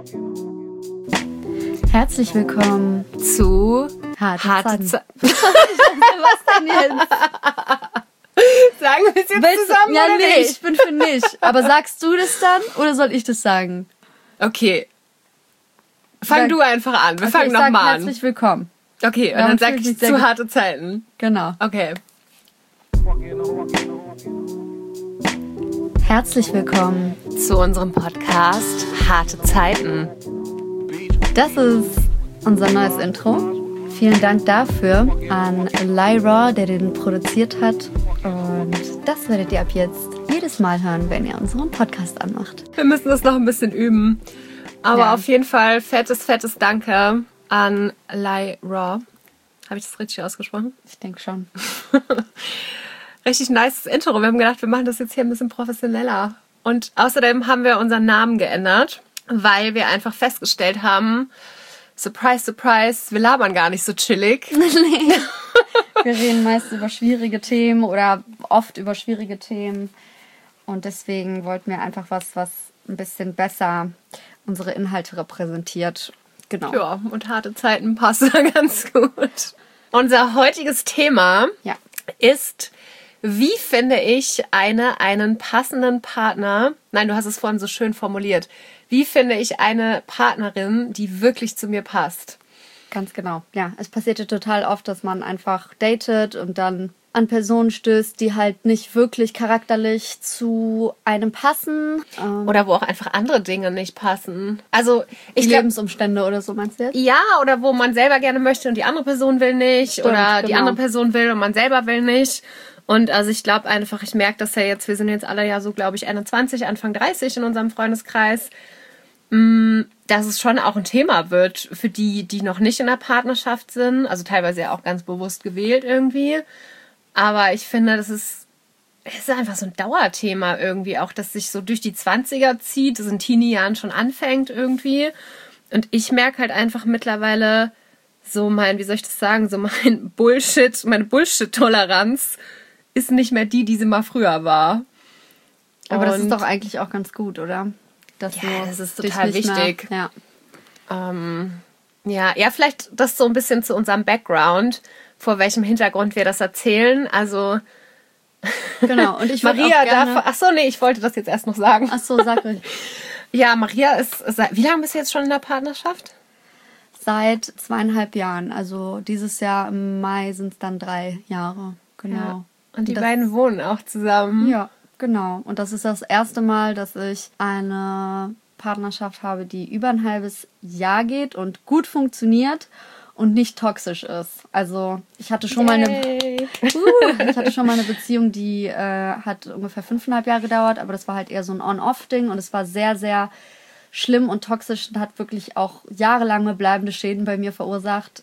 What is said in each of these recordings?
Herzlich willkommen zu Harte Zeiten. Was denn jetzt? Sagen wir es jetzt zusammen ja, oder nee, nicht? ich bin für nicht. Aber sagst du das dann oder soll ich das sagen? Okay. Fang du einfach an. Wir fangen nochmal an. Herzlich willkommen. Okay, und dann sag ich zu harte Zeiten. Genau. Okay. Herzlich willkommen zu unserem Podcast Harte Zeiten. Das ist unser neues Intro. Vielen Dank dafür an Lyra, der den produziert hat. Und das werdet ihr ab jetzt jedes Mal hören, wenn ihr unseren Podcast anmacht. Wir müssen das noch ein bisschen üben. Aber auf jeden Fall fettes Danke an Lyra. Habe ich das richtig ausgesprochen? Ich denke schon. Richtig nice Intro. Wir haben gedacht, wir machen das jetzt hier ein bisschen professioneller. Und außerdem haben wir unseren Namen geändert, weil wir einfach festgestellt haben, surprise, surprise, wir labern gar nicht so chillig. Nee. Wir reden meist über schwierige Themen oder oft über schwierige Themen. Und deswegen wollten wir einfach was ein bisschen besser unsere Inhalte repräsentiert. Genau. Ja, und harte Zeiten passen da ganz gut. Unser heutiges Thema ist, wie finde ich einen passenden Partner? Nein, du hast es vorhin so schön formuliert. Wie finde ich eine Partnerin, die wirklich zu mir passt? Ganz genau. Ja, es passiert ja total oft, dass man einfach datet und dann an Personen stößt, die halt nicht wirklich charakterlich zu einem passen. Oder wo auch einfach andere Dinge nicht passen. Also die Lebensumstände oder so, meinst du jetzt? Ja, oder wo man selber gerne möchte und die andere Person will nicht. Stimmt, oder die andere Person will und man selber will nicht. Und also ich glaube einfach, ich merke das ja jetzt, wir sind jetzt alle ja so, glaube ich, 21, Anfang 30 in unserem Freundeskreis, dass es schon auch ein Thema wird für die noch nicht in der Partnerschaft sind. Also teilweise ja auch ganz bewusst gewählt irgendwie. Aber ich finde, es ist einfach so ein Dauerthema irgendwie auch, das sich so durch die 20er zieht, das in Teenie-Jahren schon anfängt irgendwie. Und ich merke halt einfach mittlerweile so meine Bullshit-Toleranz ist nicht mehr die sie mal früher war. Aber das ist doch eigentlich auch ganz gut, oder? Das ist total wichtig. Mehr, ja, vielleicht das so ein bisschen zu unserem Background, vor welchem Hintergrund wir das erzählen. Also genau. Und ich Maria darf. Ach so, nee, ich wollte das jetzt erst noch sagen. Ach so, sag ruhig. Ja, Maria ist. Wie lange bist du jetzt schon in der Partnerschaft? Seit 2,5 Jahren. Also dieses Jahr im Mai sind es dann 3 Jahre. Genau. Ja. Und die beiden wohnen auch zusammen. Ja, genau. Und das ist das erste Mal, dass ich eine Partnerschaft habe, die über ein halbes Jahr geht und gut funktioniert und nicht toxisch ist. Also ich hatte schon mal eine Beziehung, die hat ungefähr 5,5 Jahre gedauert, aber das war halt eher so ein On-Off-Ding und es war sehr, sehr schlimm und toxisch und hat wirklich auch jahrelange bleibende Schäden bei mir verursacht.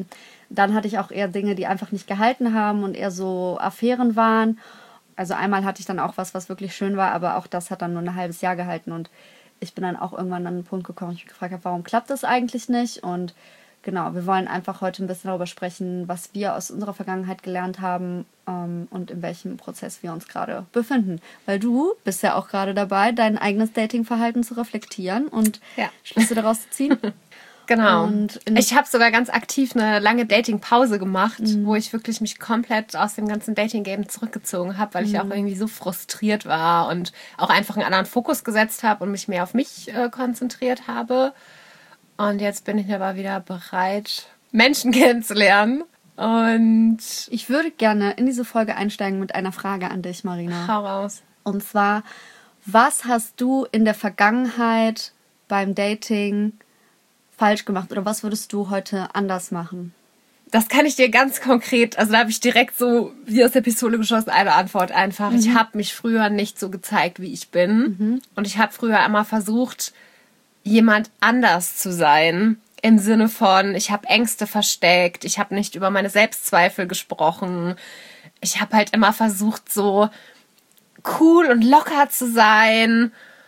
Dann hatte ich auch eher Dinge, die einfach nicht gehalten haben und eher so Affären waren. Also einmal hatte ich dann auch was wirklich schön war, aber auch das hat dann nur ein halbes Jahr gehalten. Und ich bin dann auch irgendwann an einen Punkt gekommen, wo ich mich gefragt habe, warum klappt das eigentlich nicht? Und genau, wir wollen einfach heute ein bisschen darüber sprechen, was wir aus unserer Vergangenheit gelernt haben und in welchem Prozess wir uns gerade befinden. Weil du bist ja auch gerade dabei, dein eigenes Datingverhalten zu reflektieren und Schlüsse daraus zu ziehen. Genau. Ich habe sogar ganz aktiv eine lange Dating-Pause gemacht, wo ich wirklich mich komplett aus dem ganzen Dating-Game zurückgezogen habe, weil ich auch irgendwie so frustriert war und auch einfach einen anderen Fokus gesetzt habe und mich mehr auf mich konzentriert habe. Und jetzt bin ich aber wieder bereit, Menschen kennenzulernen. Und ich würde gerne in diese Folge einsteigen mit einer Frage an dich, Marina. Hau raus. Und zwar, was hast du in der Vergangenheit beim Dating falsch gemacht oder was würdest du heute anders machen? Das kann ich dir ganz konkret, also da habe ich direkt so wie aus der Pistole geschossen eine Antwort einfach. Ich habe mich früher nicht so gezeigt, wie ich bin. Und ich habe früher immer versucht, jemand anders zu sein. Im Sinne von, ich habe Ängste versteckt, ich habe nicht über meine Selbstzweifel gesprochen. Ich habe halt immer versucht, so cool und locker zu sein.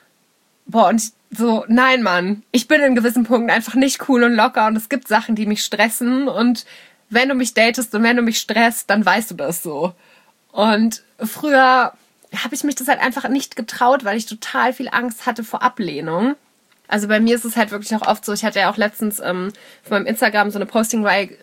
Und so, nein, Mann, ich bin in gewissen Punkten einfach nicht cool und locker und es gibt Sachen, die mich stressen und wenn du mich datest und wenn du mich stresst, dann weißt du das so. Und früher habe ich mich das halt einfach nicht getraut, weil ich total viel Angst hatte vor Ablehnung. Also bei mir ist es halt wirklich auch oft so, ich hatte ja auch letztens auf meinem Instagram so eine Posting-Reihe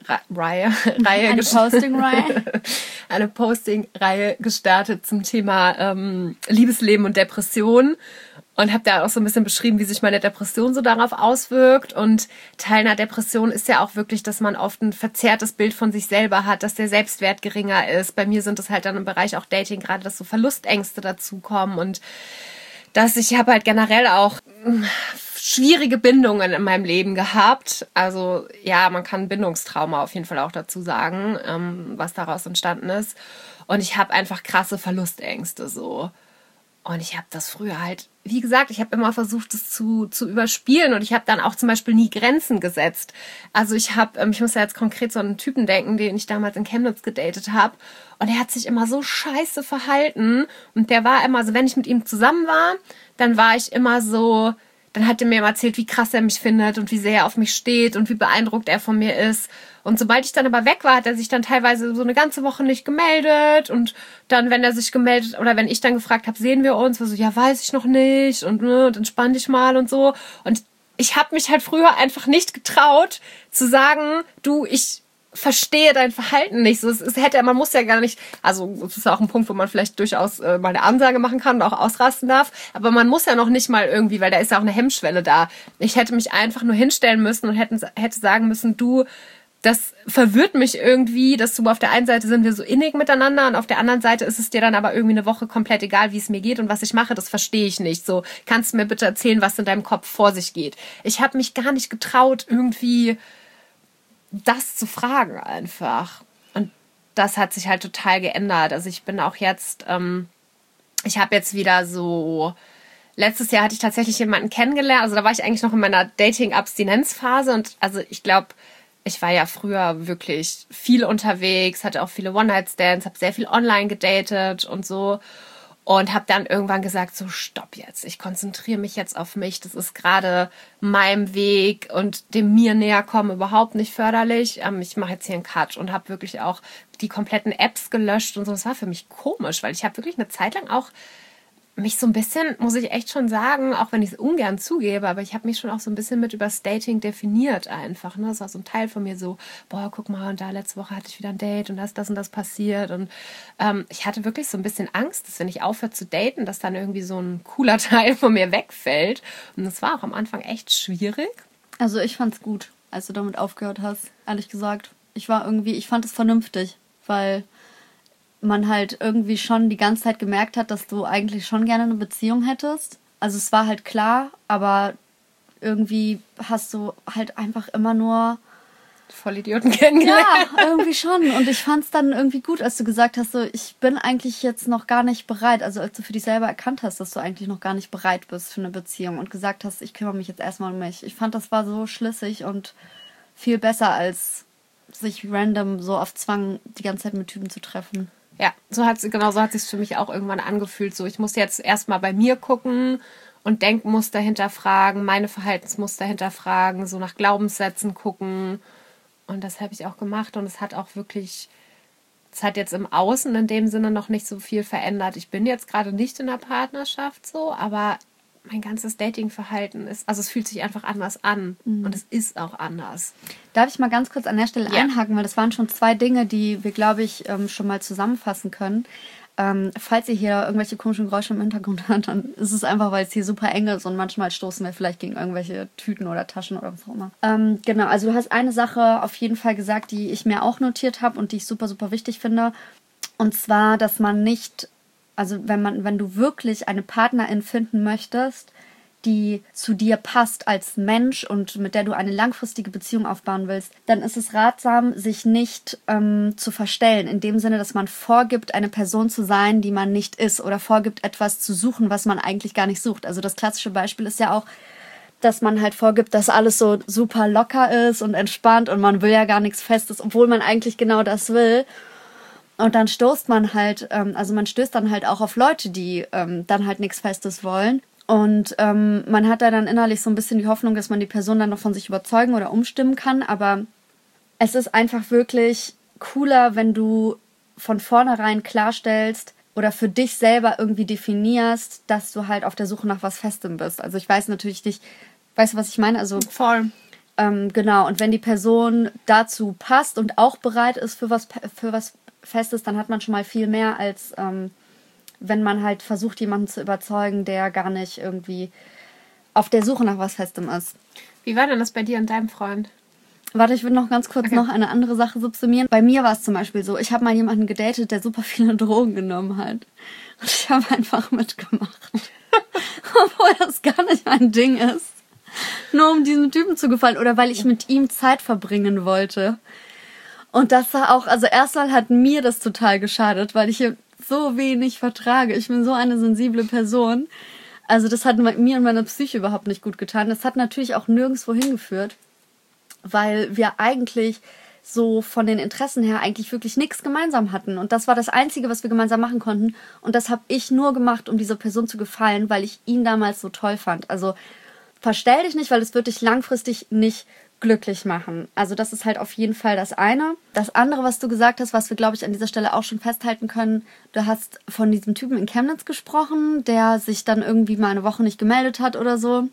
eine Posting-Reihe gestartet zum Thema Liebesleben und Depression und habe da auch so ein bisschen beschrieben, wie sich meine Depression so darauf auswirkt. Und Teil einer Depression ist ja auch wirklich, dass man oft ein verzerrtes Bild von sich selber hat, dass der Selbstwert geringer ist. Bei mir sind es halt dann im Bereich auch Dating gerade, dass so Verlustängste dazukommen und dass ich habe halt generell auch schwierige Bindungen in meinem Leben gehabt. Also ja, man kann Bindungstrauma auf jeden Fall auch dazu sagen, was daraus entstanden ist. Und ich habe einfach krasse Verlustängste so. Und ich habe das früher halt, wie gesagt, ich habe immer versucht, das zu überspielen. Und ich habe dann auch zum Beispiel nie Grenzen gesetzt. Also ich muss ja jetzt konkret so an einen Typen denken, den ich damals in Chemnitz gedatet habe. Und er hat sich immer so scheiße verhalten. Und der war immer so, wenn ich mit ihm zusammen war, dann war ich immer so, dann hat er mir immer erzählt, wie krass er mich findet und wie sehr er auf mich steht und wie beeindruckt er von mir ist. Und sobald ich dann aber weg war, hat er sich dann teilweise so eine ganze Woche nicht gemeldet. Und dann, wenn er sich gemeldet oder wenn ich dann gefragt habe, sehen wir uns, war so, ja, weiß ich noch nicht und entspann dich mal und so. Und ich habe mich halt früher einfach nicht getraut zu sagen, du, ich verstehe dein Verhalten nicht. So, man muss ja gar nicht, also es ist auch ein Punkt, wo man vielleicht durchaus mal eine Ansage machen kann und auch ausrasten darf, aber man muss ja noch nicht mal irgendwie, weil da ist ja auch eine Hemmschwelle da. Ich hätte mich einfach nur hinstellen müssen und hätte sagen müssen, du, das verwirrt mich irgendwie, dass du auf der einen Seite sind wir so innig miteinander und auf der anderen Seite ist es dir dann aber irgendwie eine Woche komplett egal, wie es mir geht und was ich mache, das verstehe ich nicht. So, kannst du mir bitte erzählen, was in deinem Kopf vor sich geht? Ich habe mich gar nicht getraut, irgendwie das zu fragen einfach. Und das hat sich halt total geändert. Also ich bin auch jetzt, ich habe jetzt wieder so, letztes Jahr hatte ich tatsächlich jemanden kennengelernt, also da war ich eigentlich noch in meiner Dating-Abstinenzphase und also ich glaube, ich war ja früher wirklich viel unterwegs, hatte auch viele One-Night-Stands, habe sehr viel online gedatet und so. Und habe dann irgendwann gesagt, so stopp jetzt, ich konzentriere mich jetzt auf mich. Das ist gerade meinem Weg und dem mir näher kommen überhaupt nicht förderlich. Ich mache jetzt hier einen Cut und habe wirklich auch die kompletten Apps gelöscht und so. Das war für mich komisch, weil ich habe wirklich eine Zeit lang auch mich so ein bisschen, muss ich echt schon sagen, auch wenn ich es ungern zugebe, aber ich habe mich schon auch so ein bisschen mit übers Dating definiert einfach. Ne? Das war so ein Teil von mir so, boah, guck mal, und da letzte Woche hatte ich wieder ein Date und das und das passiert. Und ich hatte wirklich so ein bisschen Angst, dass wenn ich aufhöre zu daten, dass dann irgendwie so ein cooler Teil von mir wegfällt. Und das war auch am Anfang echt schwierig. Also ich fand's gut, als du damit aufgehört hast, ehrlich gesagt. Ich fand es vernünftig, weil man halt irgendwie schon die ganze Zeit gemerkt hat, dass du eigentlich schon gerne eine Beziehung hättest. Also es war halt klar, aber irgendwie hast du halt einfach immer nur Vollidioten kennengelernt. Ja, irgendwie schon. Und ich fand es dann irgendwie gut, als du gesagt hast, so, ich bin eigentlich jetzt noch gar nicht bereit. Also als du für dich selber erkannt hast, dass du eigentlich noch gar nicht bereit bist für eine Beziehung und gesagt hast, ich kümmere mich jetzt erstmal um mich. Ich fand, das war so schlüssig und viel besser, als sich random so auf Zwang die ganze Zeit mit Typen zu treffen. Ja, so hat es für mich auch irgendwann angefühlt. So, ich muss jetzt erstmal bei mir gucken und Denkmuster hinterfragen, meine Verhaltensmuster hinterfragen, so nach Glaubenssätzen gucken. Und das habe ich auch gemacht und es hat jetzt im Außen in dem Sinne noch nicht so viel verändert. Ich bin jetzt gerade nicht in der Partnerschaft so, aber mein ganzes Datingverhalten es fühlt sich einfach anders an und es ist auch anders. Darf ich mal ganz kurz an der Stelle einhaken, weil das waren schon 2 Dinge, die wir, glaube ich, schon mal zusammenfassen können. Falls ihr hier irgendwelche komischen Geräusche im Hintergrund hört, dann ist es einfach, weil es hier super eng ist und manchmal stoßen wir vielleicht gegen irgendwelche Tüten oder Taschen oder was auch immer. Genau, also du hast eine Sache auf jeden Fall gesagt, die ich mir auch notiert habe und die ich super, super wichtig finde. Und zwar, dass man nicht, also wenn du wirklich eine Partnerin finden möchtest, die zu dir passt als Mensch und mit der du eine langfristige Beziehung aufbauen willst, dann ist es ratsam, sich nicht zu verstellen. In dem Sinne, dass man vorgibt, eine Person zu sein, die man nicht ist, oder vorgibt, etwas zu suchen, was man eigentlich gar nicht sucht. Also das klassische Beispiel ist ja auch, dass man halt vorgibt, dass alles so super locker ist und entspannt und man will ja gar nichts Festes, obwohl man eigentlich genau das will. Und dann stößt man halt, man stößt dann halt auch auf Leute, die dann halt nichts Festes wollen. Und man hat da dann innerlich so ein bisschen die Hoffnung, dass man die Person dann noch von sich überzeugen oder umstimmen kann. Aber es ist einfach wirklich cooler, wenn du von vornherein klarstellst oder für dich selber irgendwie definierst, dass du halt auf der Suche nach was Festem bist. Also ich weiß natürlich nicht, Weißt du, was ich meine? Also voll. Genau, und wenn die Person dazu passt und auch bereit ist für was Festes, dann hat man schon mal viel mehr, als wenn man halt versucht, jemanden zu überzeugen, der gar nicht irgendwie auf der Suche nach was Festem ist. Wie war denn das bei dir und deinem Freund? Warte, ich will noch ganz kurz noch eine andere Sache subsumieren. Bei mir war es zum Beispiel so, ich habe mal jemanden gedatet, der super viele Drogen genommen hat. Und ich habe einfach mitgemacht. Obwohl das gar nicht mein Ding ist. Nur um diesem Typen zu gefallen oder weil ich mit ihm Zeit verbringen wollte. Und das war auch, also erstmal hat mir das total geschadet, weil ich so wenig vertrage. Ich bin so eine sensible Person. Also das hat mir und meiner Psyche überhaupt nicht gut getan. Das hat natürlich auch nirgendwo hingeführt, weil wir eigentlich so von den Interessen her eigentlich wirklich nichts gemeinsam hatten. Und das war das Einzige, was wir gemeinsam machen konnten. Und das habe ich nur gemacht, um dieser Person zu gefallen, weil ich ihn damals so toll fand. Also verstell dich nicht, weil es wird dich langfristig nicht glücklich machen. Also das ist halt auf jeden Fall das eine. Das andere, was du gesagt hast, was wir, glaube ich, an dieser Stelle auch schon festhalten können, du hast von diesem Typen in Chemnitz gesprochen, der sich dann irgendwie mal eine Woche nicht gemeldet hat oder so.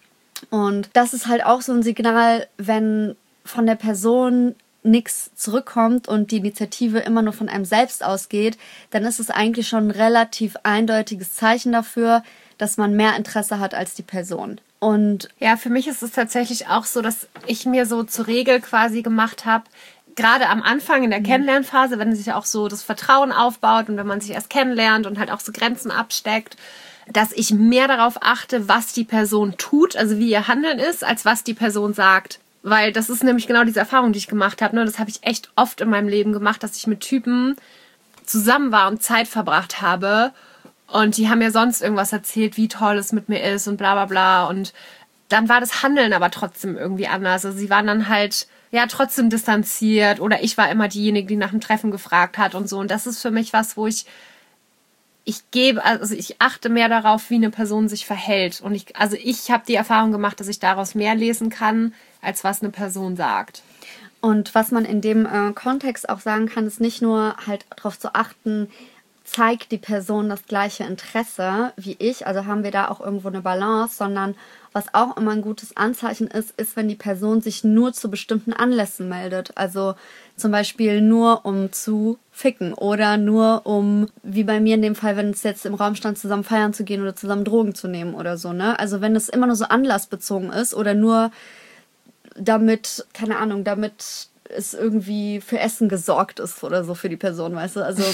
Und das ist halt auch so ein Signal, wenn von der Person nichts zurückkommt und die Initiative immer nur von einem selbst ausgeht, dann ist es eigentlich schon ein relativ eindeutiges Zeichen dafür, dass man mehr Interesse hat als die Person. Und ja, für mich ist es tatsächlich auch so, dass ich mir so zur Regel quasi gemacht habe, gerade am Anfang in der Kennenlernphase, wenn sich auch so das Vertrauen aufbaut und wenn man sich erst kennenlernt und halt auch so Grenzen absteckt, dass ich mehr darauf achte, was die Person tut, also wie ihr Handeln ist, als was die Person sagt. Weil das ist nämlich genau diese Erfahrung, die ich gemacht habe. Ne? Das habe ich echt oft in meinem Leben gemacht, dass ich mit Typen zusammen war und Zeit verbracht habe. Und die haben mir sonst irgendwas erzählt, wie toll es mit mir ist und bla bla bla. Und dann war das Handeln aber trotzdem irgendwie anders. Also sie waren dann halt ja trotzdem distanziert oder ich war immer diejenige, die nach dem Treffen gefragt hat und so. Und das ist für mich was, wo ich achte mehr darauf, wie eine Person sich verhält. Und ich habe die Erfahrung gemacht, dass ich daraus mehr lesen kann, als was eine Person sagt. Und was man in dem Kontext auch sagen kann, ist nicht nur halt darauf zu achten, zeigt die Person das gleiche Interesse wie ich, also haben wir da auch irgendwo eine Balance, sondern was auch immer ein gutes Anzeichen ist, wenn die Person sich nur zu bestimmten Anlässen meldet. Also zum Beispiel nur um zu ficken oder nur um, wie bei mir in dem Fall, wenn es jetzt im Raum stand, zusammen feiern zu gehen oder zusammen Drogen zu nehmen oder so, ne? Also wenn es immer nur so anlassbezogen ist oder nur damit, keine Ahnung, damit es irgendwie für Essen gesorgt ist oder so für die Person, weißt du? Also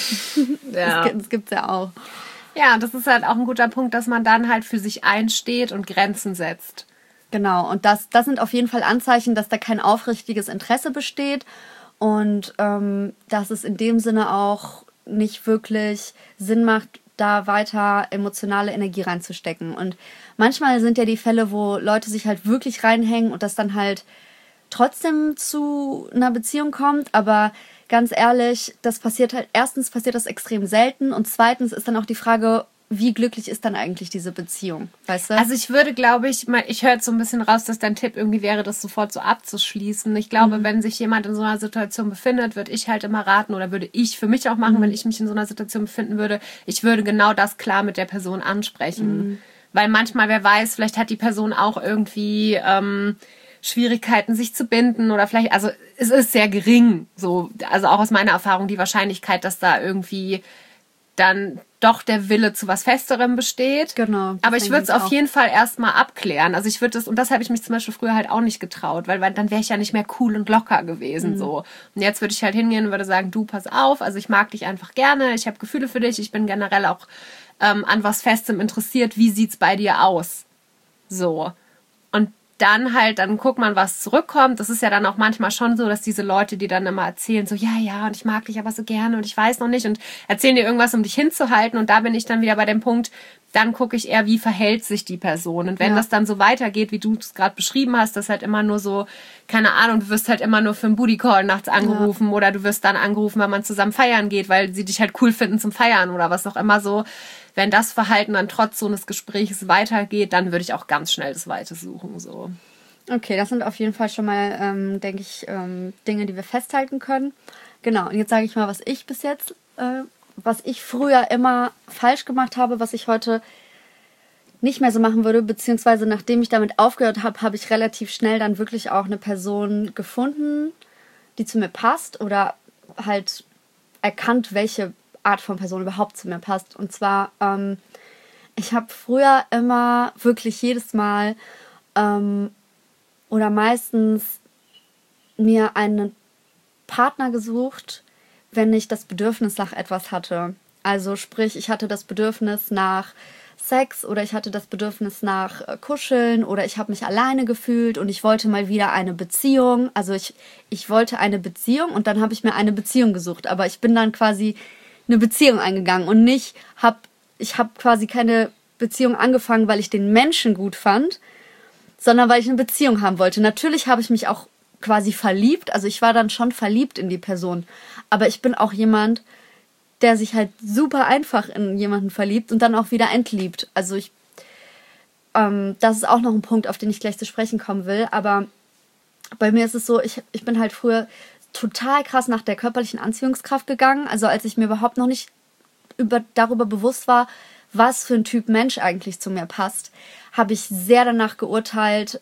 ja. Das gibt's ja auch. Ja, das ist halt auch ein guter Punkt, dass man dann halt für sich einsteht und Grenzen setzt. Genau, und das sind auf jeden Fall Anzeichen, dass da kein aufrichtiges Interesse besteht und dass es in dem Sinne auch nicht wirklich Sinn macht, da weiter emotionale Energie reinzustecken. Und manchmal sind ja die Fälle, wo Leute sich halt wirklich reinhängen und das dann halt trotzdem zu einer Beziehung kommt, aber ganz ehrlich, das passiert halt, erstens passiert das extrem selten und zweitens ist dann auch die Frage, wie glücklich ist dann eigentlich diese Beziehung, weißt du? Also ich würde, glaube ich höre jetzt so ein bisschen raus, dass dein Tipp irgendwie wäre, das sofort so abzuschließen. Ich glaube, wenn sich jemand in so einer Situation befindet, würde ich halt immer raten oder würde ich für mich auch machen, wenn ich mich in so einer Situation befinden würde, ich würde genau das klar mit der Person ansprechen. Weil manchmal, wer weiß, vielleicht hat die Person auch irgendwie Schwierigkeiten, sich zu binden oder vielleicht, also es ist sehr gering, so, also auch aus meiner Erfahrung die Wahrscheinlichkeit, dass da irgendwie dann doch der Wille zu was Festerem besteht. Genau. Aber ich würde es auf jeden Fall erstmal abklären. Also ich würde das, und das habe ich mich zum Beispiel früher halt auch nicht getraut, weil dann wäre ich ja nicht mehr cool und locker gewesen, so. Und jetzt würde ich halt hingehen und würde sagen, du, pass auf, also ich mag dich einfach gerne, ich habe Gefühle für dich, ich bin generell auch an was Festem interessiert, wie sieht's bei dir aus? So. Und dann guckt man, was zurückkommt. Das ist ja dann auch manchmal schon so, dass diese Leute, die dann immer erzählen, so, ja, und ich mag dich aber so gerne und ich weiß noch nicht und erzählen dir irgendwas, um dich hinzuhalten und da bin ich dann wieder bei dem Punkt, dann gucke ich eher, wie verhält sich die Person und wenn das dann so weitergeht, wie du es gerade beschrieben hast, dass halt immer nur so, keine Ahnung, du wirst halt immer nur für einen Booty-Call nachts angerufen oder du wirst dann angerufen, wenn man zusammen feiern geht, weil sie dich halt cool finden zum Feiern oder was auch immer so. Wenn das Verhalten dann trotz so eines Gesprächs weitergeht, dann würde ich auch ganz schnell das Weite suchen. So. Okay, das sind auf jeden Fall schon mal, denke ich, Dinge, die wir festhalten können. Genau, und jetzt sage ich mal, was ich bis jetzt, was ich früher immer falsch gemacht habe, was ich heute nicht mehr so machen würde, beziehungsweise nachdem ich damit aufgehört habe, habe ich relativ schnell dann wirklich auch eine Person gefunden, die zu mir passt oder halt erkannt, welche Art von Person überhaupt zu mir passt. Und zwar, ich habe früher immer wirklich jedes Mal oder meistens mir einen Partner gesucht, wenn ich das Bedürfnis nach etwas hatte. Also sprich, ich hatte das Bedürfnis nach Sex oder ich hatte das Bedürfnis nach Kuscheln oder ich habe mich alleine gefühlt und ich wollte mal wieder eine Beziehung. Also ich wollte eine Beziehung und dann habe ich mir eine Beziehung gesucht. Aber ich bin dann quasi eine Beziehung eingegangen und ich habe quasi keine Beziehung angefangen, weil ich den Menschen gut fand, sondern weil ich eine Beziehung haben wollte. Natürlich habe ich mich auch quasi verliebt. Also ich war dann schon verliebt in die Person. Aber ich bin auch jemand, der sich halt super einfach in jemanden verliebt und dann auch wieder entliebt. Also das ist auch noch ein Punkt, auf den ich gleich zu sprechen kommen will. Aber bei mir ist es so, ich bin halt früher total krass nach der körperlichen Anziehungskraft gegangen. Also als ich mir überhaupt noch nicht darüber bewusst war, was für ein Typ Mensch eigentlich zu mir passt, habe ich sehr danach geurteilt,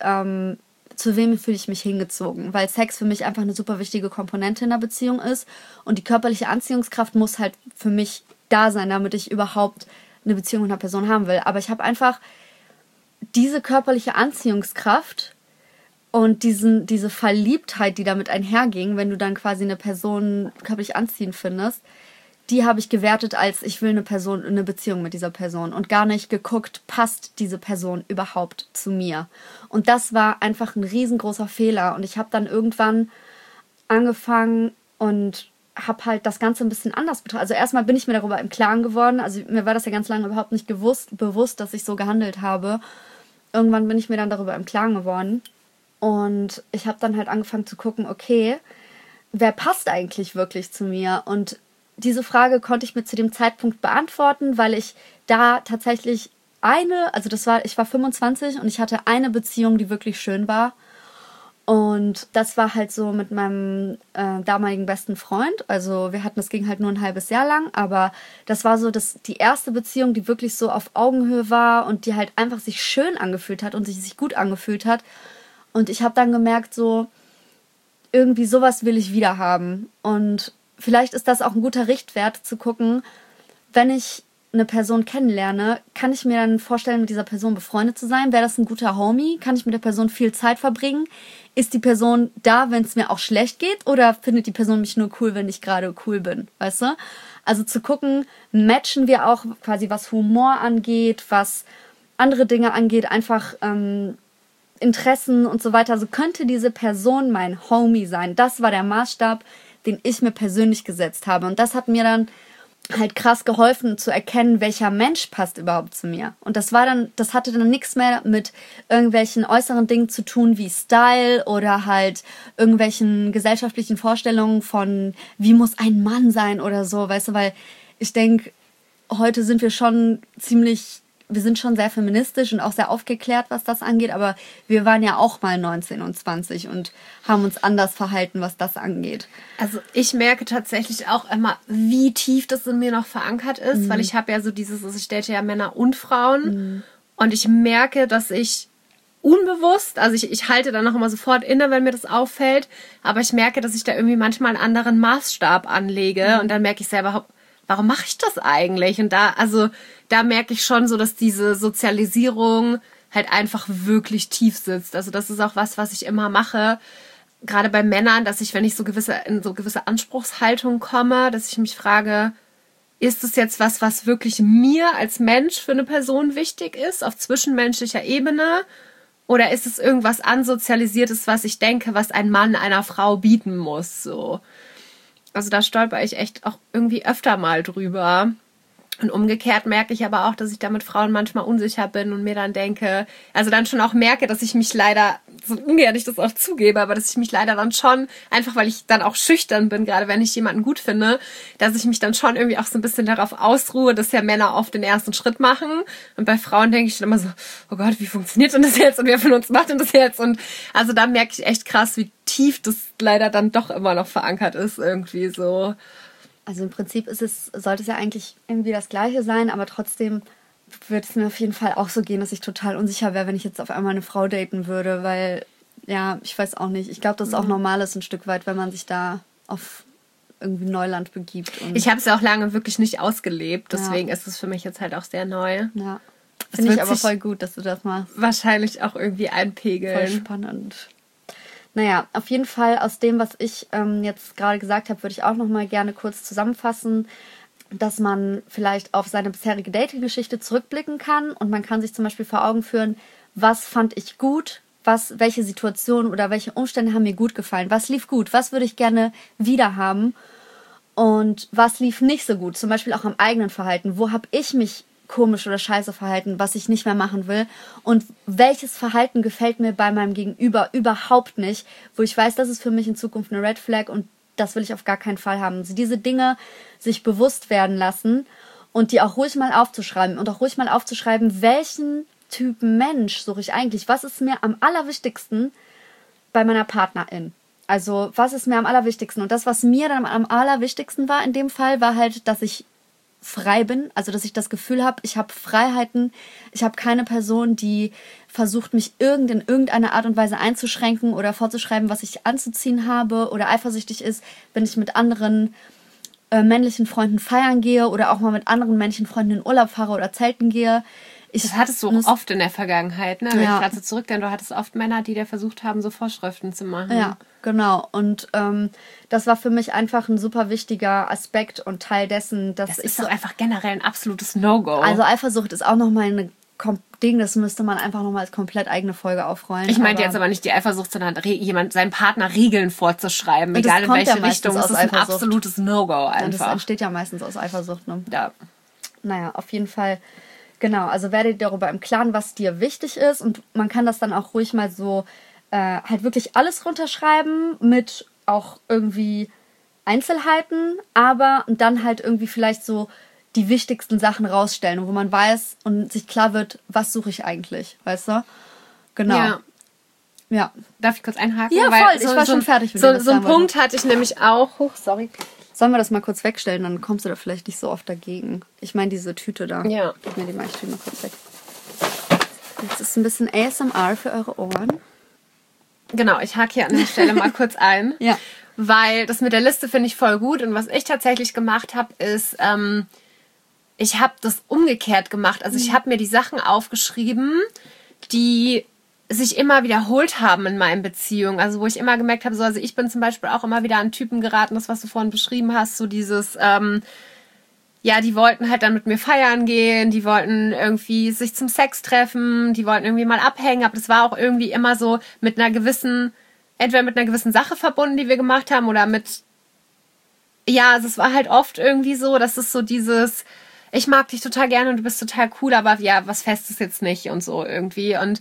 zu wem fühle ich mich hingezogen, weil Sex für mich einfach eine super wichtige Komponente in der Beziehung ist und die körperliche Anziehungskraft muss halt für mich da sein, damit ich überhaupt eine Beziehung mit einer Person haben will. Aber ich habe einfach diese körperliche Anziehungskraft und diese Verliebtheit, die damit einherging, wenn du dann quasi eine Person körperlich anziehend findest, die habe ich gewertet als, ich will eine Beziehung mit dieser Person und gar nicht geguckt, passt diese Person überhaupt zu mir. Und das war einfach ein riesengroßer Fehler. Und ich habe dann irgendwann angefangen und habe halt das Ganze ein bisschen anders betrachtet. Also erstmal bin ich mir darüber im Klaren geworden. Also mir war das ja ganz lange überhaupt nicht bewusst, dass ich so gehandelt habe. Irgendwann bin ich mir dann darüber im Klaren geworden. Und ich habe dann halt angefangen zu gucken, okay, wer passt eigentlich wirklich zu mir? Und diese Frage konnte ich mir zu dem Zeitpunkt beantworten, weil ich da tatsächlich ich war 25 und ich hatte eine Beziehung, die wirklich schön war. Und das war halt so mit meinem damaligen besten Freund. Also es ging halt nur ein halbes Jahr lang, aber das war so die erste Beziehung, die wirklich so auf Augenhöhe war und die halt einfach sich schön angefühlt hat und sich gut angefühlt hat. Und ich habe dann gemerkt, so irgendwie sowas will ich wieder haben. Und vielleicht ist das auch ein guter Richtwert zu gucken, wenn ich eine Person kennenlerne, kann ich mir dann vorstellen, mit dieser Person befreundet zu sein? Wäre das ein guter Homie? Kann ich mit der Person viel Zeit verbringen? Ist die Person da, wenn es mir auch schlecht geht? Oder findet die Person mich nur cool, wenn ich gerade cool bin? Weißt du? Also zu gucken, matchen wir auch quasi, was Humor angeht, was andere Dinge angeht, einfach Interessen und so weiter. Also könnte diese Person mein Homie sein? Das war der Maßstab, den ich mir persönlich gesetzt habe. Und das hat mir dann halt krass geholfen zu erkennen, welcher Mensch passt überhaupt zu mir. Und das hatte dann nichts mehr mit irgendwelchen äußeren Dingen zu tun, wie Style oder halt irgendwelchen gesellschaftlichen Vorstellungen von, wie muss ein Mann sein oder so, weißt du, weil ich denke, heute sind wir schon sehr feministisch und auch sehr aufgeklärt, was das angeht, aber wir waren ja auch mal 19 und 20 und haben uns anders verhalten, was das angeht. Also ich merke tatsächlich auch immer, wie tief das in mir noch verankert ist, weil ich habe ja so ich date ja Männer und Frauen und ich merke, dass ich unbewusst, also ich halte dann noch immer sofort inne, wenn mir das auffällt, aber ich merke, dass ich da irgendwie manchmal einen anderen Maßstab anlege und dann merke ich selber, warum mache ich das eigentlich? Und da merke ich schon so, dass diese Sozialisierung halt einfach wirklich tief sitzt. Also das ist auch was ich immer mache, gerade bei Männern, dass ich, wenn ich in so gewisse Anspruchshaltung komme, dass ich mich frage, ist es jetzt was wirklich mir als Mensch für eine Person wichtig ist, auf zwischenmenschlicher Ebene? Oder ist es irgendwas Ansozialisiertes, was ich denke, was ein Mann einer Frau bieten muss, so? Also da stolper ich echt auch irgendwie öfter mal drüber. Und umgekehrt merke ich aber auch, dass ich da mit Frauen manchmal unsicher bin und mir dann denke, also dann schon auch merke, dass ich mich leider, so ungern ich das auch zugebe, aber dass ich mich leider dann schon, einfach weil ich dann auch schüchtern bin, gerade wenn ich jemanden gut finde, dass ich mich dann schon irgendwie auch so ein bisschen darauf ausruhe, dass ja Männer oft den ersten Schritt machen. Und bei Frauen denke ich dann immer so, oh Gott, wie funktioniert denn das jetzt? Und wer von uns macht denn das jetzt? Und also da merke ich echt krass, wie tief das leider dann doch immer noch verankert ist, irgendwie so. Also im Prinzip sollte es ja eigentlich irgendwie das Gleiche sein, aber trotzdem würde es mir auf jeden Fall auch so gehen, dass ich total unsicher wäre, wenn ich jetzt auf einmal eine Frau daten würde, weil, ja, ich weiß auch nicht. Ich glaube, dass es auch normal ist ein Stück weit, wenn man sich da auf irgendwie Neuland begibt. Und ich habe es ja auch lange wirklich nicht ausgelebt, deswegen ist es für mich jetzt halt auch sehr neu. Ja, finde ich aber voll gut, dass du das machst. Wahrscheinlich auch irgendwie einpegeln. Voll spannend. Naja, auf jeden Fall aus dem, was ich jetzt gerade gesagt habe, würde ich auch nochmal gerne kurz zusammenfassen, dass man vielleicht auf seine bisherige Dating-Geschichte zurückblicken kann und man kann sich zum Beispiel vor Augen führen, was fand ich gut, welche Situationen oder welche Umstände haben mir gut gefallen, was lief gut, was würde ich gerne wieder haben und was lief nicht so gut, zum Beispiel auch am eigenen Verhalten, wo habe ich mich komisch oder scheiße verhalten, was ich nicht mehr machen will und welches Verhalten gefällt mir bei meinem Gegenüber überhaupt nicht, wo ich weiß, das ist für mich in Zukunft eine Red Flag und das will ich auf gar keinen Fall haben. Sie diese Dinge sich bewusst werden lassen und die auch ruhig mal aufzuschreiben und auch ruhig mal aufzuschreiben, welchen Typen Mensch suche ich eigentlich, was ist mir am allerwichtigsten bei meiner Partnerin. Also, was ist mir am allerwichtigsten? Und das, was mir dann am allerwichtigsten war in dem Fall, war halt, dass ich frei bin, also dass ich das Gefühl habe, ich habe Freiheiten, ich habe keine Person, die versucht, mich in irgendeiner Art und Weise einzuschränken oder vorzuschreiben, was ich anzuziehen habe oder eifersüchtig ist, wenn ich mit anderen männlichen Freunden feiern gehe oder auch mal mit anderen männlichen Freunden in Urlaub fahre oder zelten gehe. Das hattest du oft in der Vergangenheit, ne? Wenn ich gerade so zurückdenke, du hattest oft Männer, die dir versucht haben, so Vorschriften zu machen. Ja, genau. Und das war für mich einfach ein super wichtiger Aspekt und Teil dessen, dass das ist doch einfach generell ein absolutes No-Go. Also Eifersucht ist auch nochmal ein Ding, das müsste man einfach nochmal als komplett eigene Folge aufrollen. Ich meinte jetzt aber nicht die Eifersucht, sondern seinem Partner Regeln vorzuschreiben, egal in welche Richtung. Das ist ein absolutes No-Go einfach. Und das entsteht ja meistens aus Eifersucht, ne? Ja. Naja, auf jeden Fall. Genau, also werde dir darüber im Klaren, was dir wichtig ist und man kann das dann auch ruhig mal so halt wirklich alles runterschreiben mit auch irgendwie Einzelheiten, aber dann halt irgendwie vielleicht so die wichtigsten Sachen rausstellen, wo man weiß und sich klar wird, was suche ich eigentlich, weißt du? Genau. Ja. Darf ich kurz einhaken? Ja, voll, ich war schon fertig mit dem. So einen Punkt hatte ich nämlich auch. Sorry. Sollen wir das mal kurz wegstellen, dann kommst du da vielleicht nicht so oft dagegen. Ich meine diese Tüte da. Ja. Gib mir die mal, ich stelle mal kurz weg. Jetzt ist ein bisschen ASMR für eure Ohren. Genau, ich hake hier an der Stelle mal kurz ein. Ja. Weil das mit der Liste finde ich voll gut. Und was ich tatsächlich gemacht habe, ist, ich habe das umgekehrt gemacht. Also ich habe mir die Sachen aufgeschrieben, die sich immer wiederholt haben in meinen Beziehungen. Also wo ich immer gemerkt habe, so, also ich bin zum Beispiel auch immer wieder an Typen geraten, das, was du vorhin beschrieben hast, so dieses, die wollten halt dann mit mir feiern gehen, die wollten irgendwie sich zum Sex treffen, die wollten irgendwie mal abhängen, aber das war auch irgendwie immer so mit einer gewissen, entweder mit einer gewissen Sache verbunden, die wir gemacht haben, oder also es war halt oft irgendwie so, dass es so dieses, ich mag dich total gerne und du bist total cool, aber ja, was Festes jetzt nicht und so irgendwie. Und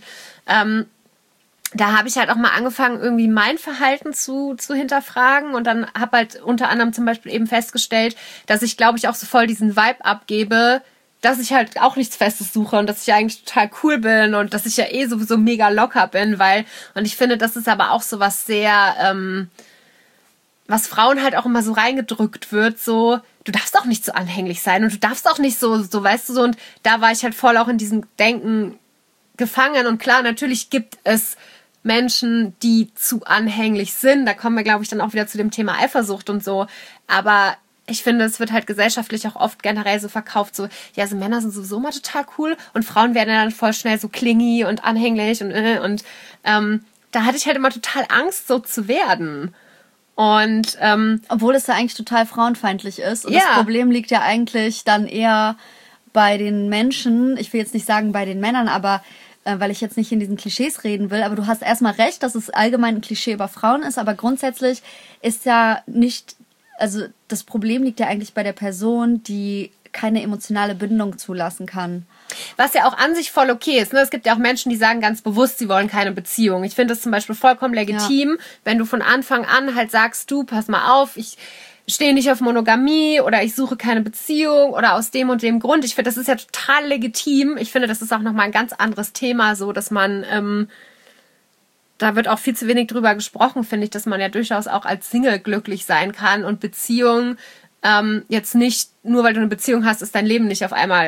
da habe ich halt auch mal angefangen, irgendwie mein Verhalten zu hinterfragen und dann habe halt unter anderem zum Beispiel eben festgestellt, dass ich, glaube ich, auch so voll diesen Vibe abgebe, dass ich halt auch nichts Festes suche und dass ich ja eigentlich total cool bin und dass ich ja sowieso mega locker bin, und ich finde, das ist aber auch so was sehr, was Frauen halt auch immer so reingedrückt wird, so, du darfst auch nicht so anhänglich sein und du darfst auch nicht so, weißt du, so, und da war ich halt voll auch in diesem Denken gefangen und klar, natürlich gibt es Menschen, die zu anhänglich sind, da kommen wir, glaube ich, dann auch wieder zu dem Thema Eifersucht und so, aber ich finde, es wird halt gesellschaftlich auch oft generell so verkauft, so, ja, so Männer sind sowieso mal total cool und Frauen werden dann voll schnell so clingy und anhänglich und da hatte ich halt immer total Angst, so zu werden. Und obwohl es ja eigentlich total frauenfeindlich ist. Und das Problem liegt ja eigentlich dann eher bei den Menschen, ich will jetzt nicht sagen bei den Männern, aber weil ich jetzt nicht in diesen Klischees reden will, aber du hast erstmal recht, dass es allgemein ein Klischee über Frauen ist, aber grundsätzlich ist ja nicht, also das Problem liegt ja eigentlich bei der Person, die keine emotionale Bindung zulassen kann. Was ja auch an sich voll okay ist. Ne? Es gibt ja auch Menschen, die sagen ganz bewusst, sie wollen keine Beziehung. Ich finde das zum Beispiel vollkommen legitim, wenn du von Anfang an halt sagst, du, pass mal auf, ich stehe nicht auf Monogamie oder ich suche keine Beziehung oder aus dem und dem Grund. Ich finde, das ist ja total legitim. Ich finde, das ist auch nochmal ein ganz anderes Thema, so dass man, da wird auch viel zu wenig drüber gesprochen, finde ich, dass man ja durchaus auch als Single glücklich sein kann und Beziehung jetzt nicht, nur weil du eine Beziehung hast, ist dein Leben nicht auf einmal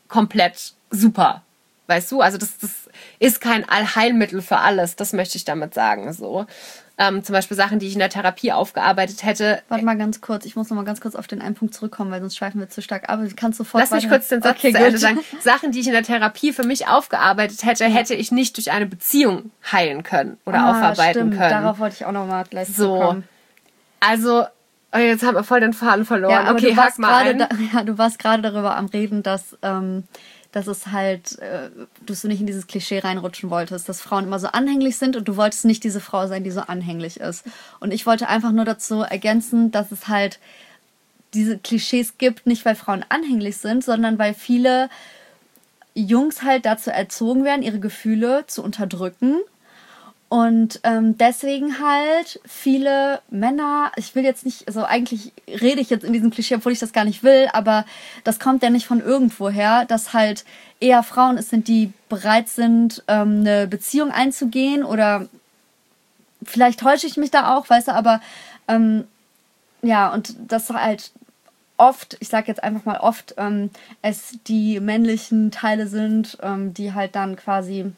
komplett super. Weißt du? Also das ist kein Allheilmittel für alles. Das möchte ich damit sagen. So. Zum Beispiel Sachen, die ich in der Therapie aufgearbeitet hätte. Warte mal ganz kurz. Ich muss noch mal ganz kurz auf den einen Punkt zurückkommen, weil sonst schweifen wir zu stark ab. Du kannst sofort Lass mich kurz den Satz zu Ende sagen. Sachen, die ich in der Therapie für mich aufgearbeitet hätte, hätte ich nicht durch eine Beziehung heilen können oder aufarbeiten können. Darauf wollte ich auch noch mal gleich zurückkommen. Also, jetzt haben wir voll den Faden verloren. Ja, aber okay, hack mal ein. Du warst gerade darüber am Reden, dass es halt, dass du nicht in dieses Klischee reinrutschen wolltest, dass Frauen immer so anhänglich sind und du wolltest nicht diese Frau sein, die so anhänglich ist. Und ich wollte einfach nur dazu ergänzen, dass es halt diese Klischees gibt, nicht weil Frauen anhänglich sind, sondern weil viele Jungs halt dazu erzogen werden, ihre Gefühle zu unterdrücken. Und deswegen halt viele Männer, ich will jetzt nicht, also eigentlich rede ich jetzt in diesem Klischee, obwohl ich das gar nicht will, aber das kommt ja nicht von irgendwoher, dass halt eher Frauen es sind, die bereit sind, eine Beziehung einzugehen oder vielleicht täusche ich mich da auch, weißt du, aber ja, und das halt oft, ich sag jetzt einfach mal oft, es die männlichen Teile sind, die halt dann quasi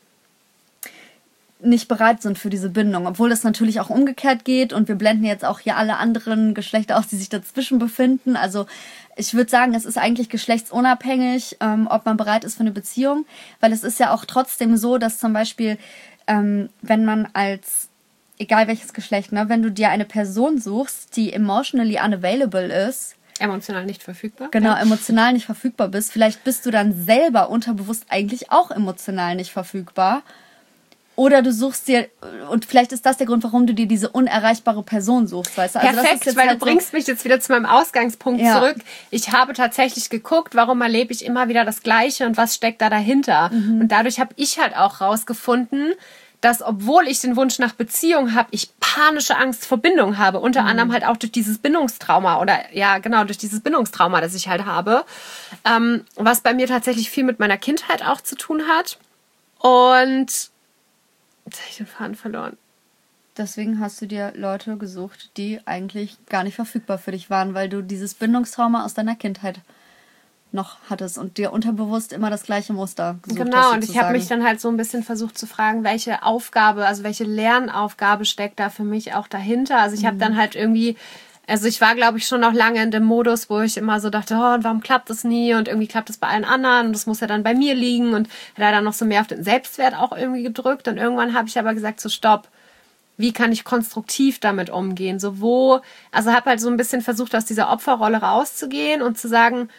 nicht bereit sind für diese Bindung, obwohl das natürlich auch umgekehrt geht und wir blenden jetzt auch hier alle anderen Geschlechter aus, die sich dazwischen befinden. Also ich würde sagen, es ist eigentlich geschlechtsunabhängig, ob man bereit ist für eine Beziehung, weil es ist ja auch trotzdem so, dass zum Beispiel, wenn man als, egal welches Geschlecht, ne, wenn du dir eine Person suchst, die emotionally unavailable ist, emotional nicht verfügbar. Genau, emotional nicht verfügbar bist, vielleicht bist du dann selber unterbewusst eigentlich auch emotional nicht verfügbar. Oder du suchst dir, und vielleicht ist das der Grund, warum du dir diese unerreichbare Person suchst, weißt du? Also perfekt, das ist jetzt weil halt du bringst mich jetzt wieder zu meinem Ausgangspunkt zurück. Ich habe tatsächlich geguckt, warum erlebe ich immer wieder das Gleiche und was steckt da dahinter. Und dadurch habe ich halt auch rausgefunden, dass obwohl ich den Wunsch nach Beziehung habe, ich panische Angst vor Bindung habe. Unter anderem halt auch durch dieses Bindungstrauma oder ja genau, durch dieses Bindungstrauma, das ich halt habe. Was bei mir tatsächlich viel mit meiner Kindheit auch zu tun hat. Und jetzt habe ich den Faden verloren. Deswegen hast du dir Leute gesucht, die eigentlich gar nicht verfügbar für dich waren, weil du dieses Bindungstrauma aus deiner Kindheit noch hattest und dir unterbewusst immer das gleiche Muster gesucht hast. Genau, und ich habe mich dann halt so ein bisschen versucht zu fragen, welche Aufgabe, also welche Lernaufgabe steckt da für mich auch dahinter. Also ich habe dann halt irgendwie, also ich war, glaube ich, schon noch lange in dem Modus, wo ich immer so dachte, oh, warum klappt das nie? Und irgendwie klappt das bei allen anderen und das muss ja dann bei mir liegen. Und da dann noch so mehr auf den Selbstwert auch irgendwie gedrückt. Und irgendwann habe ich aber gesagt, so stopp, wie kann ich konstruktiv damit umgehen? So also habe halt so ein bisschen versucht, aus dieser Opferrolle rauszugehen und zu sagen,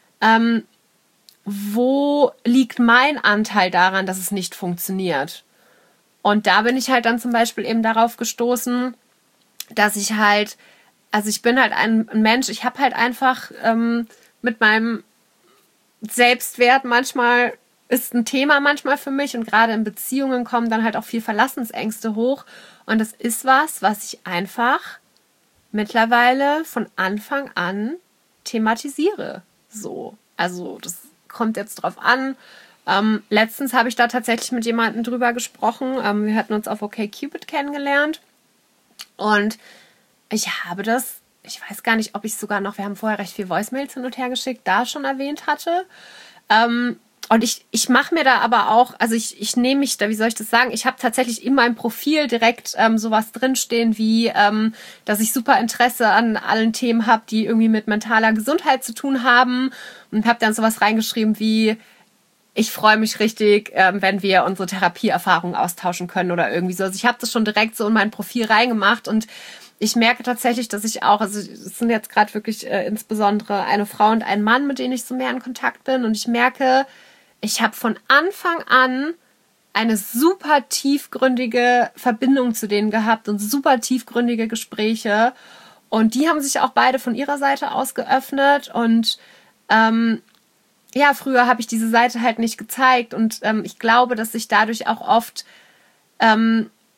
wo liegt mein Anteil daran, dass es nicht funktioniert? Und da bin ich halt dann zum Beispiel eben darauf gestoßen, dass ich halt, also ich bin halt ein Mensch, ich habe halt einfach mit meinem Selbstwert manchmal, ist ein Thema manchmal für mich und gerade in Beziehungen kommen dann halt auch viel Verlassensängste hoch und das ist was ich einfach mittlerweile von Anfang an thematisiere. So, also das kommt jetzt drauf an. Letztens habe ich da tatsächlich mit jemandem drüber gesprochen. Wir hatten uns auf OkCupid kennengelernt und ich habe das, ich weiß gar nicht, ob ich sogar noch, wir haben vorher recht viel Voicemails hin und her geschickt, da schon erwähnt hatte. Und ich mache mir da aber auch, also ich nehme mich da, wie soll ich das sagen, ich habe tatsächlich in meinem Profil direkt sowas drinstehen wie, dass ich super Interesse an allen Themen habe, die irgendwie mit mentaler Gesundheit zu tun haben und habe dann sowas reingeschrieben wie, ich freue mich richtig, wenn wir unsere Therapieerfahrungen austauschen können oder irgendwie so. Also ich habe das schon direkt so in mein Profil reingemacht und ich merke tatsächlich, dass ich auch, also es sind jetzt gerade wirklich insbesondere eine Frau und ein Mann, mit denen ich so mehr in Kontakt bin und ich merke, ich habe von Anfang an eine super tiefgründige Verbindung zu denen gehabt und super tiefgründige Gespräche und die haben sich auch beide von ihrer Seite aus geöffnet und ja, früher habe ich diese Seite halt nicht gezeigt und ich glaube, dass ich dadurch auch oft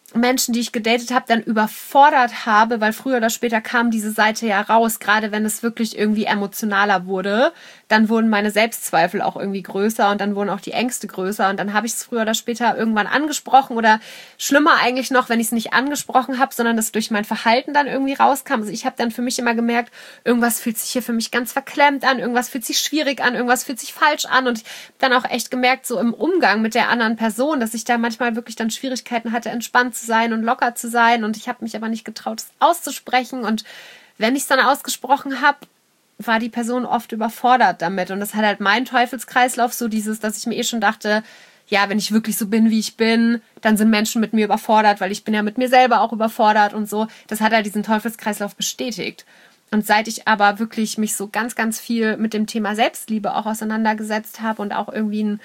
Menschen, die ich gedatet habe, dann überfordert habe, weil früher oder später kam diese Seite ja raus, gerade wenn es wirklich irgendwie emotionaler wurde, dann wurden meine Selbstzweifel auch irgendwie größer und dann wurden auch die Ängste größer und dann habe ich es früher oder später irgendwann angesprochen oder schlimmer eigentlich noch, wenn ich es nicht angesprochen habe, sondern das durch mein Verhalten dann irgendwie rauskam. Also ich habe dann für mich immer gemerkt, irgendwas fühlt sich hier für mich ganz verklemmt an, irgendwas fühlt sich schwierig an, irgendwas fühlt sich falsch an und ich habe dann auch echt gemerkt, so im Umgang mit der anderen Person, dass ich da manchmal wirklich dann Schwierigkeiten hatte, entspannt zu sein und locker zu sein und ich habe mich aber nicht getraut, es auszusprechen und wenn ich es dann ausgesprochen habe, war die Person oft überfordert damit und das hat halt mein Teufelskreislauf, so dieses, dass ich mir schon dachte, ja, wenn ich wirklich so bin, wie ich bin, dann sind Menschen mit mir überfordert, weil ich bin ja mit mir selber auch überfordert und so. Das hat halt diesen Teufelskreislauf bestätigt. Und seit ich aber wirklich mich so ganz, ganz viel mit dem Thema Selbstliebe auch auseinandergesetzt habe und auch irgendwie ein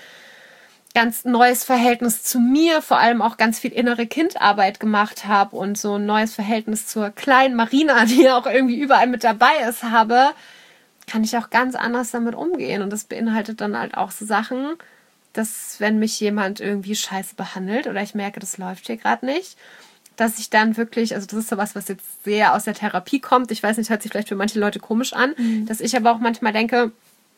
ganz neues Verhältnis zu mir, vor allem auch ganz viel innere Kindarbeit gemacht habe und so ein neues Verhältnis zur kleinen Marina, die ja auch irgendwie überall mit dabei ist, habe, kann ich auch ganz anders damit umgehen. Und das beinhaltet dann halt auch so Sachen, dass wenn mich jemand irgendwie scheiße behandelt oder ich merke, das läuft hier gerade nicht, dass ich dann wirklich, also das ist sowas, was jetzt sehr aus der Therapie kommt, ich weiß nicht, hört sich vielleicht für manche Leute komisch an, dass ich aber auch manchmal denke,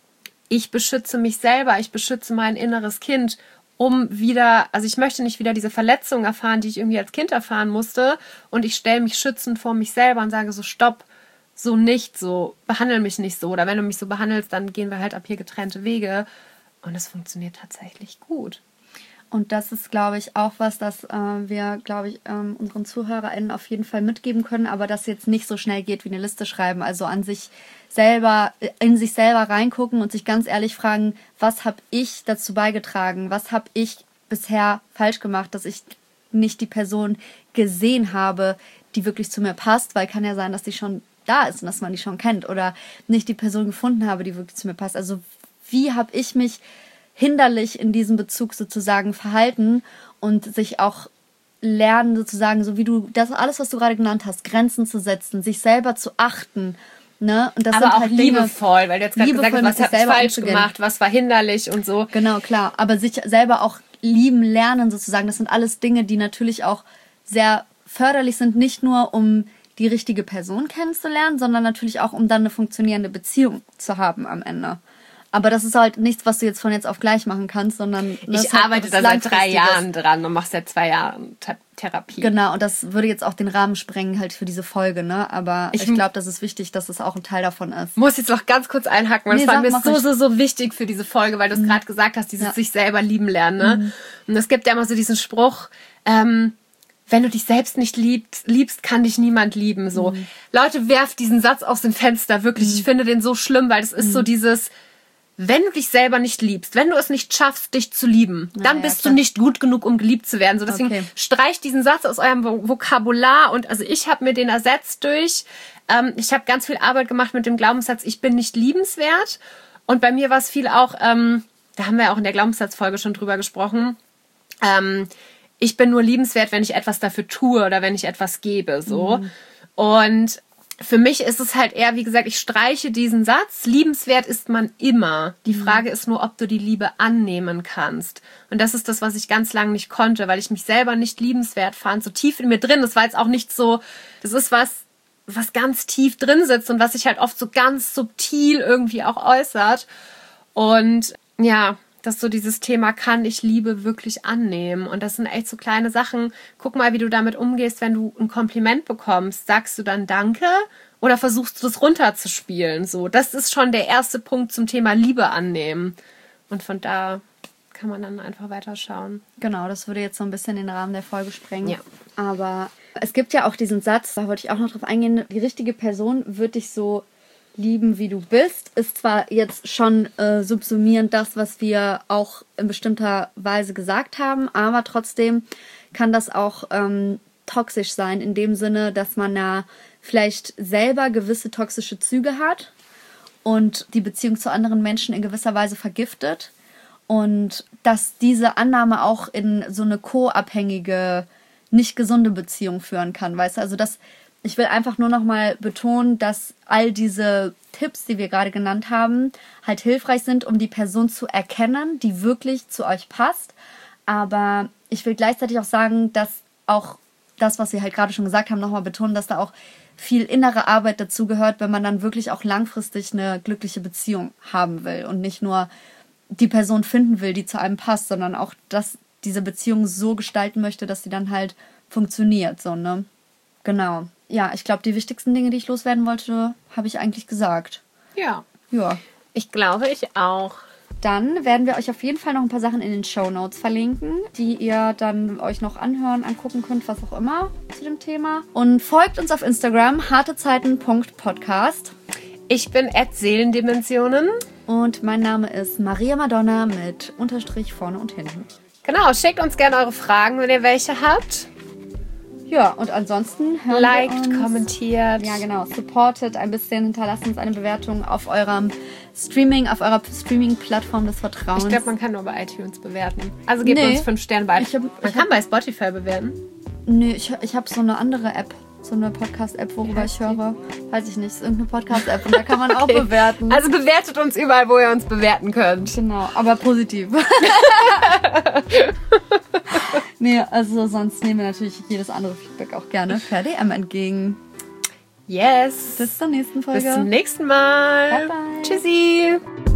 ich beschütze mich selber, ich beschütze mein inneres Kind, um wieder, also ich möchte nicht wieder diese Verletzung erfahren, die ich irgendwie als Kind erfahren musste und ich stelle mich schützend vor mich selber und sage so, stopp, so nicht, so, behandle mich nicht so oder wenn du mich so behandelst, dann gehen wir halt ab hier getrennte Wege und es funktioniert tatsächlich gut. Und das ist, glaube ich, auch was, das wir, glaube ich, unseren ZuhörerInnen auf jeden Fall mitgeben können, aber das jetzt nicht so schnell geht wie eine Liste schreiben. Also an sich selber, in sich selber reingucken und sich ganz ehrlich fragen, was habe ich dazu beigetragen? Was habe ich bisher falsch gemacht, dass ich nicht die Person gesehen habe, die wirklich zu mir passt? Weil kann ja sein, dass die schon da ist und dass man die schon kennt oder nicht die Person gefunden habe, die wirklich zu mir passt. Also wie habe ich mich hinderlich in diesem Bezug sozusagen verhalten und sich auch lernen sozusagen, so wie du, das alles, was du gerade genannt hast, Grenzen zu setzen, sich selber zu achten, ne? Und das aber sind auch halt liebevoll, weil du jetzt gerade gesagt hast, was habe ich falsch umzugehen. gemacht, was war hinderlich und so. Genau, klar, aber sich selber auch lieben lernen sozusagen, das sind alles Dinge, die natürlich auch sehr förderlich sind, nicht nur um die richtige Person kennenzulernen, sondern natürlich auch, um dann eine funktionierende Beziehung zu haben am Ende. Aber das ist halt nichts, was du jetzt von jetzt auf gleich machen kannst, sondern... Ich arbeite da seit 3 Jahren dran und mache seit 2 Jahren Therapie. Genau, und das würde jetzt auch den Rahmen sprengen halt für diese Folge, ne? Aber ich glaube, das ist wichtig, dass es auch ein Teil davon ist. Muss jetzt noch ganz kurz einhaken, weil das war mir so wichtig für diese Folge, weil du es gerade gesagt hast, dieses sich selber lieben lernen, ne? Und es gibt ja immer so diesen Spruch, wenn du dich selbst nicht liebst, kann dich niemand lieben. So, Leute, werft diesen Satz aus dem Fenster, wirklich. Ich finde den so schlimm, weil das ist so dieses, wenn du dich selber nicht liebst, wenn du es nicht schaffst, dich zu lieben, dann bist du nicht gut genug, um geliebt zu werden. So, deswegen streicht diesen Satz aus eurem Vokabular und also ich habe mir den ersetzt durch, ich habe ganz viel Arbeit gemacht mit dem Glaubenssatz, ich bin nicht liebenswert. Und bei mir war es viel auch, da haben wir auch in der Glaubenssatzfolge schon drüber gesprochen, ich bin nur liebenswert, wenn ich etwas dafür tue oder wenn ich etwas gebe, so. Und für mich ist es halt eher, wie gesagt, ich streiche diesen Satz. Liebenswert ist man immer. Die Frage ist nur, ob du die Liebe annehmen kannst. Und das ist das, was ich ganz lange nicht konnte, weil ich mich selber nicht liebenswert fand, so tief in mir drin. Das war jetzt auch nicht so, das ist was ganz tief drin sitzt und was sich halt oft so ganz subtil irgendwie auch äußert. Und ja, dass so dieses Thema, kann ich Liebe wirklich annehmen? Und das sind echt so kleine Sachen. Guck mal, wie du damit umgehst, wenn du ein Kompliment bekommst. Sagst du dann Danke oder versuchst du das runterzuspielen? So, das ist schon der erste Punkt zum Thema Liebe annehmen. Und von da kann man dann einfach weiterschauen. Genau, das würde jetzt so ein bisschen den Rahmen der Folge sprengen. Ja. Aber es gibt ja auch diesen Satz, da wollte ich auch noch drauf eingehen, die richtige Person wird dich so lieben, wie du bist, ist zwar jetzt schon subsumierend das, was wir auch in bestimmter Weise gesagt haben, aber trotzdem kann das auch toxisch sein, in dem Sinne, dass man ja vielleicht selber gewisse toxische Züge hat und die Beziehung zu anderen Menschen in gewisser Weise vergiftet und dass diese Annahme auch in so eine co-abhängige, nicht gesunde Beziehung führen kann, weißt du, also ich will einfach nur noch mal betonen, dass all diese Tipps, die wir gerade genannt haben, halt hilfreich sind, um die Person zu erkennen, die wirklich zu euch passt. Aber ich will gleichzeitig auch sagen, dass auch das, was wir halt gerade schon gesagt haben, nochmal betonen, dass da auch viel innere Arbeit dazu gehört, wenn man dann wirklich auch langfristig eine glückliche Beziehung haben will und nicht nur die Person finden will, die zu einem passt, sondern auch, dass diese Beziehung so gestalten möchte, dass sie dann halt funktioniert, so, ne? Genau. Ja, ich glaube, die wichtigsten Dinge, die ich loswerden wollte, habe ich eigentlich gesagt. Ja. Ja. Ich glaube, ich auch. Dann werden wir euch auf jeden Fall noch ein paar Sachen in den Shownotes verlinken, die ihr dann euch noch anhören, angucken könnt, was auch immer zu dem Thema. Und folgt uns auf Instagram, hartezeiten.podcast. Ich bin @Seelendimensionen. Und mein Name ist Maria Madonna mit Unterstrich vorne und hinten. Genau, schickt uns gerne eure Fragen, wenn ihr welche habt. Ja, und ansonsten hören Liked, wir uns, kommentiert. Ja, genau. Supportet ein bisschen, hinterlasst uns eine Bewertung auf eurer Streaming-Plattform des Vertrauens. Ich glaube, man kann nur bei iTunes bewerten. Also gebt uns 5 Sterne bei. Man kann bei Spotify bewerten. Nee, ich habe so eine andere App. So eine Podcast-App, worüber ich höre. Weiß ich nicht, ist irgendeine Podcast-App und da kann man auch bewerten. Also bewertet uns überall, wo ihr uns bewerten könnt. Genau, aber positiv. Nee, also sonst nehmen wir natürlich jedes andere Feedback auch gerne per DM entgegen. Yes. Bis zur nächsten Folge. Bis zum nächsten Mal. Bye, bye. Tschüssi.